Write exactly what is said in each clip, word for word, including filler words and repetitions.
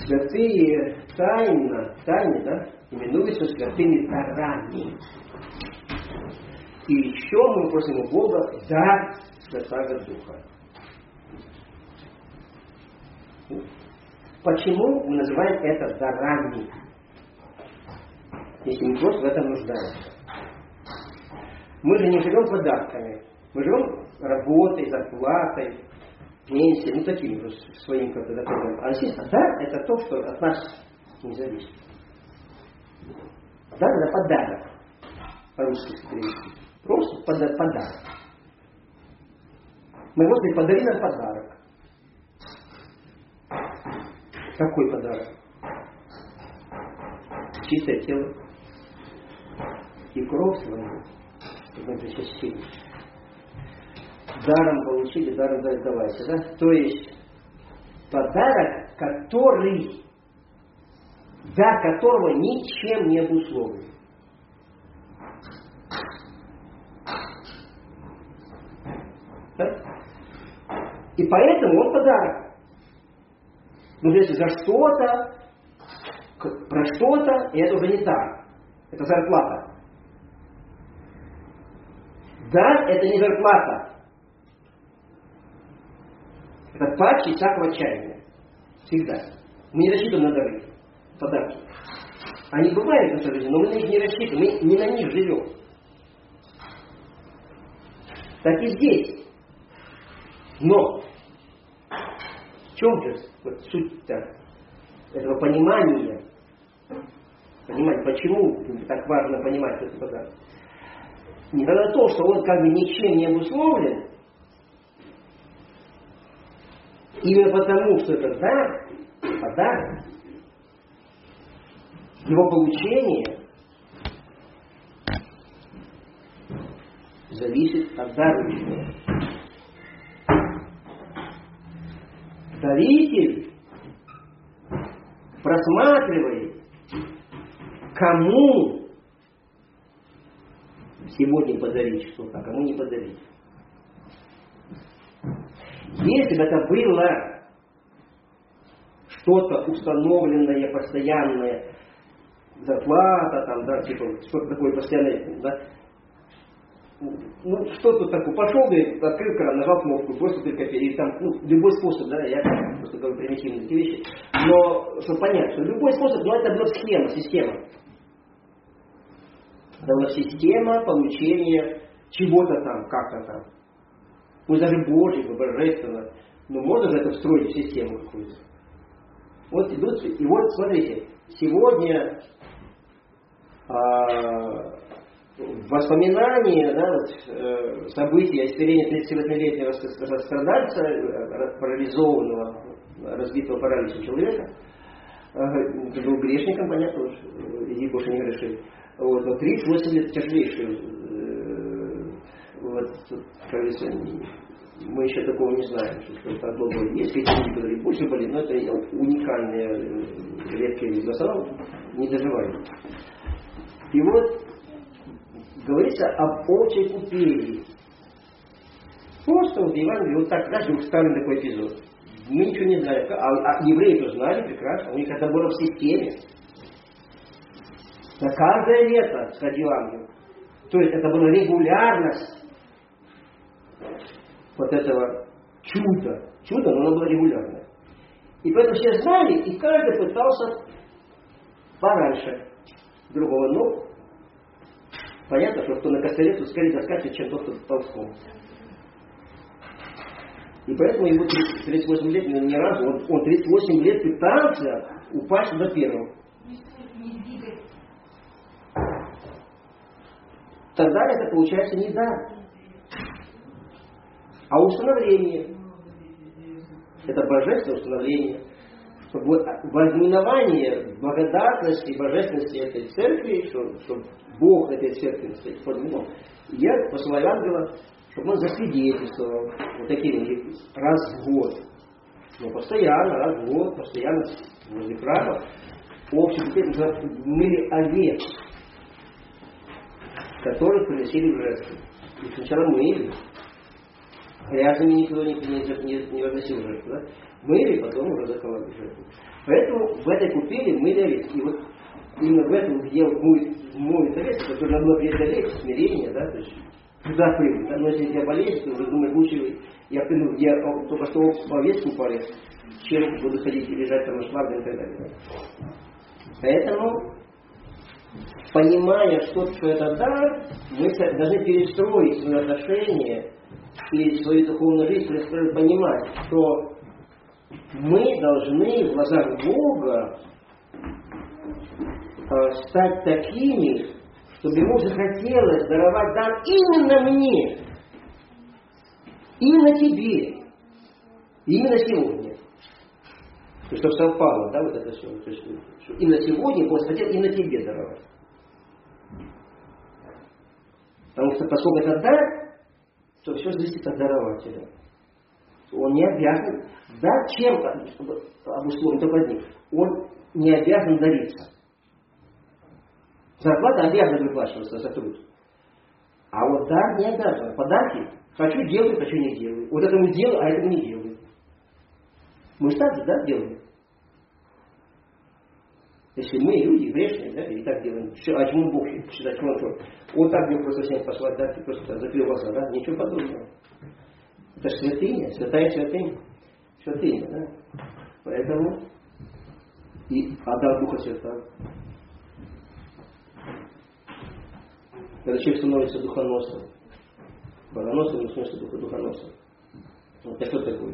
Святые тайно, тайны, да, именуются святыми дарами. И еще мы просим у Бога дар Святого Духа. Почему мы называем это дарами? Если мы просто в этом нуждаемся. Мы же не живем подарками. Мы живем работой, зарплатой, пенсией, ну таким же своим как-то доходом. А здесь дар это то, что от нас не зависит. Дар это подарок. По-русски перевести. Просто подарок. Мы, Господи, подари нам подарок. Какой подарок? Чистое тело и кровь свою, чтобы мы причастились. Даром получили, даром давайте, да? То есть подарок, который, дар которого ничем не обусловлен. Да? И поэтому он подарок. Но если за что-то, про что-то, и это уже не дар. Это зарплата. Дар это не зарплата. Это патчи всякого отчаяния. Всегда. Мы не рассчитываем на дары, подарки. Они бывают в нашей жизни, но мы на них не рассчитываем, мы не на них живем. Так и здесь. Но в чем же вот суть-то этого понимания? Понимать, почему так важно понимать, что это подарок? Не на то, что он как бы ничем не обусловлен, именно потому, что это дар, подарок, его получение зависит от дарующего. Даритель просматривает, кому сегодня подарить что-то, а кому не подарить. Если бы это было что-то установленное, постоянное, зарплата, там, да, типа, что-то такое постоянное, да, ну, что тут такое, пошел бы, открыл кран, нажал кнопку, бросил три копейки, или там, ну, любой способ, да, я просто говорю примитивные такие вещи, но, чтобы понять, что любой способ, но это была схема, система. Это была система получения чего-то там, как-то там. Пусть даже Божьего, божественного, но можно же это встроить в систему какую-то. Вот идут, и вот, смотрите, сегодня а, воспоминания, да, вот, э, события исцеления тридцативосьмилетнего страдальца, парализованного, разбитого паралича человека, э, был грешником, понятно, иди больше не греши. Вот, но тридцать восемь лет тяжелейшие. Э, вот, как говорится, мы еще такого не знаем, что это одно болит. Есть какие-то люди, которые больше болеют, но это уникальные, редкие люди. В основном не доживают. И вот говорится об общей купели. Просто вот Евангелие, вот так, даже вставлен такой эпизод. Мы ничего не знаем. А, а евреи-то знали прекрасно. У них это было в системе. На каждое лето сходил ангел. То есть это была регулярность вот этого чуда. Чудо, но оно было регулярное. И поэтому все знали, и каждый пытался пораньше другого. Но понятно, что кто на костыле, тот скорее доскачет, чем тот, кто ползком. И поэтому ему тридцать восемь лет, ни разу, он, он тридцать восемь лет пытался упасть до первого. Тогда это получается не дар, а установление. Это божественное установление. Чтобы возминование благодарности и божественности этой церкви, что, что Бог этой церкви стоит под ним. Я посылаю ангела, чтобы он засвидетельствовал вот таким раз в год. Но постоянно, раз в год, постоянно возле храма общий мыли овец, которых приносили в жертву. И сначала мыли, Рядами никто не, не, не, не возносил жертву. Да? Мыли, потом уже закололи жертву. Поэтому в этой купели мыли овец. И вот именно в этом, где будет моет овец, который надо было преодолеть, смирение, да, то есть туда прыгнуть. Да? Но если я болезнь, то уже думаешь, лучше я прыгну, я только что в овец купали, чем буду ходить и лежать там на шлагбе и так далее. Да? Поэтому, понимая, что это дар, мы должны перестроить свои отношения и свою духовную жизнь, понимать, что мы должны в глазах Бога стать такими, чтобы Ему захотелось даровать дар именно мне, именно тебе, именно сегодня. И чтобы совпало, да, вот это все. То есть, именно сегодня Бог хотел именно тебе даровать. Потому что поскольку это дар, то все зависит от дарователя. Он не обязан, да, чем обусловлен только одним. Он не обязан дариться. Зарплата обязана выплачиваться за труд. А вот дар не обязан. Подарки хочу делаю, хочу не делаю. Вот этому делаю, а этому не делаю. Мы же так же, да, делаем. Если мы, люди, грешные, да, и так делаем. А чему Бог считает, чему он что? Он так мне просто всем послать, да, ты просто закрыл глаза, да, ничего подобного. Это же святыня, святая святыня. Святыня, да. Поэтому и отдал Духа Святого. Когда человек становится духоносным, богоносным, в смысле духа духоносным. Вот это что такое?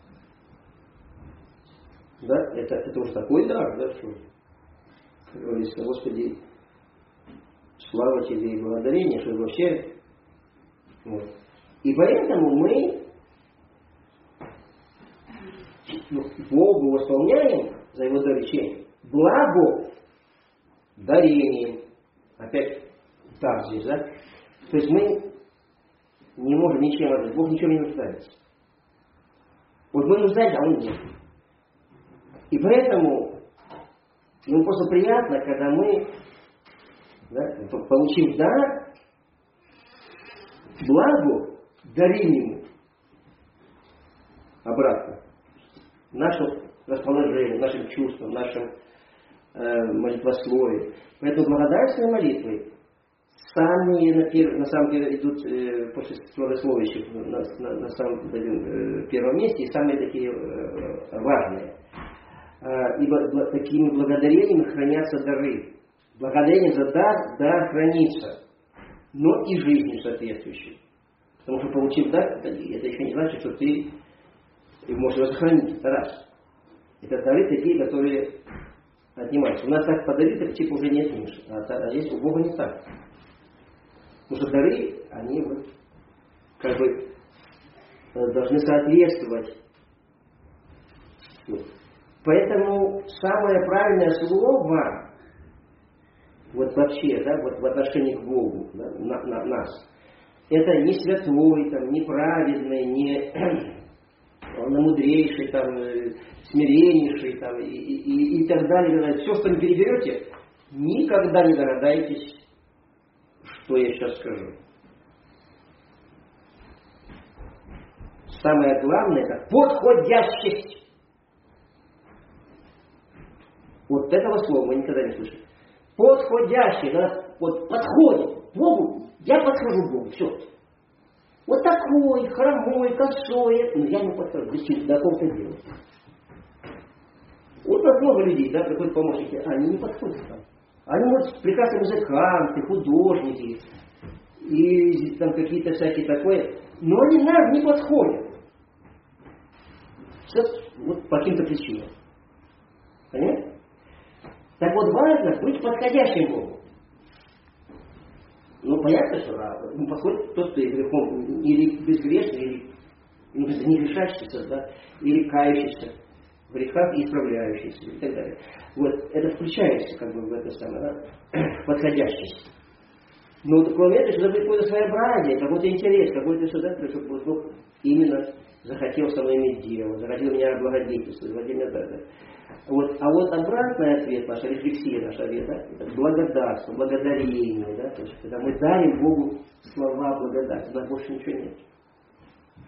Да, это, это уже такой дар, да, что говорится, Господи, слава Тебе и благодарение, что вообще. Вот. И поэтому мы Богу восполняем за Его даричение благо дарением. Опять так здесь, да? То есть мы не можем ничем отдать. Бог ничем не нуждается. Вот мы нуждаемся, а Он нет. И поэтому ему просто приятно, когда мы, да, получив дар, благо дарим ему обратно. Нашим расположением, нашим чувством, нашим э, молитвословием. Поэтому благодарственные молитвы сами на, пер, на самом деле идут э, после славословящих на, на, на самом э, первом месте и самые такие э, важные. Э, ибо такими благодарениями хранятся дары. Благодарение за дар, дар хранится, но и жизнью соответствующей. Потому что получив дар, это, это еще не значит, что ты можешь его сохранить. Это раз. Это дары такие, которые отнимаются. У нас так подарили, так типа уже не отнимешь. А, а здесь у Бога не так. Потому что дары, они вот, как бы должны соответствовать. Поэтому самое правильное слово вот вообще, да, вот в отношении к Богу, да, на, на нас, это не святой, там, не праведный, не мудрейший, там, смиреннейший, там, и, и, и так далее. Все, что вы переберете, никогда не догадаетесь, что я сейчас скажу. Самое главное, это подходящесть. Вот этого слова мы никогда не слышали. Подходящий, когда вот подходит Богу, я подхожу Богу, все. Вот такой, хромой, косой, но я не подхожу. Зачем? До какого-то дела. Вот так много людей, да, приходят помощники, они не подходят там. Они вот прекрасные музыканты, художники, и там какие-то всякие такое, но они нам не подходят. Все, вот по каким-то причинам. Понимаете? Так вот важно быть подходящим Богу. Ну, понятно, что да, ему подходит тот, кто и грехом, или безгрешный, или ну, не грешащийся, да, или кающийся в грехах и исправляющийся, и так далее. Вот, это включается, как бы, в это самое, да, подходящесть. Но кроме этого, что должно быть какое-то своеобразие, какой-то интерес, какой-то сюда, чтобы Бог именно захотел со мной иметь дело, захотел меня облагодетельствовать, захотел меня так. Вот, а вот обратный ответ, наша рефлексия, наш ответ, да, это благодарство, благодарение, да, то есть, когда мы дарим Богу слова благодарности, у нас больше ничего нет.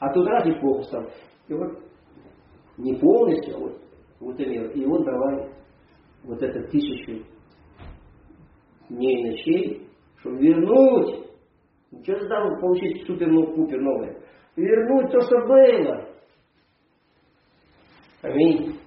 А тут раз и плохо стало. И вот не полностью, а вот, вот и мир. И вот давай вот это тысячу дней и ночей, чтобы вернуть. Ничего же там получить супер-пупер новое. Вернуть то, что было. Аминь.